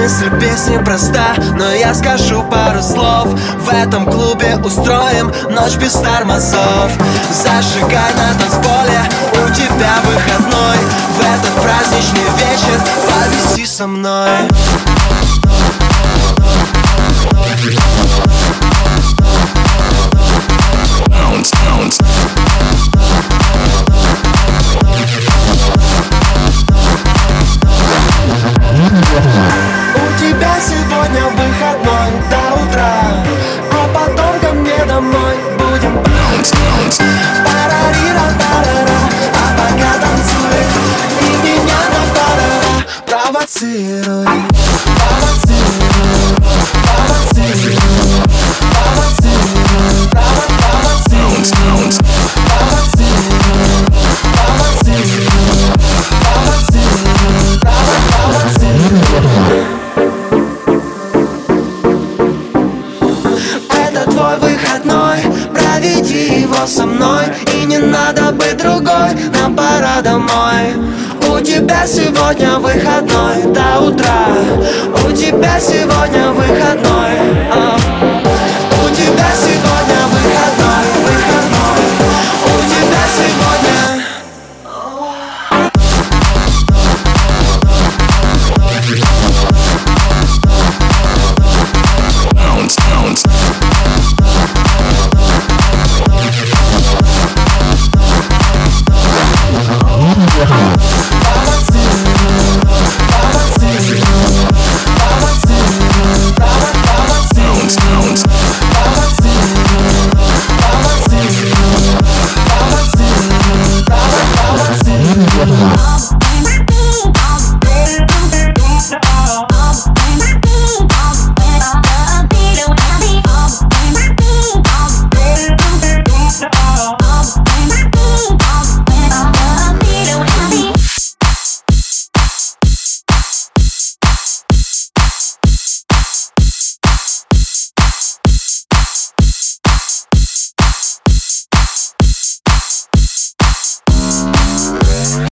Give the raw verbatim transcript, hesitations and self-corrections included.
Мысль песни проста, но я скажу пару слов. В этом клубе устроим ночь без тормозов. Зажигай на танцполе, у тебя выходной. В этот праздничный вечер повиси со мной. Bounce, bounce. У тебя сегодня выходной до утра, а потом ко мне домой будем Bounce, bounce. парарира-тарара. А пока танцуй и меня на парара провоцируй, провоцируй, провоцируй, провоцируй, прово- Bounce, bounce. провоцируй, провоцируй, провоцируй, провоцируй. Это твой выходной, проведи его со мной. И не надо быть другой, нам пора домой. У тебя сегодня выходной до утра, у тебя сегодня выходной. А.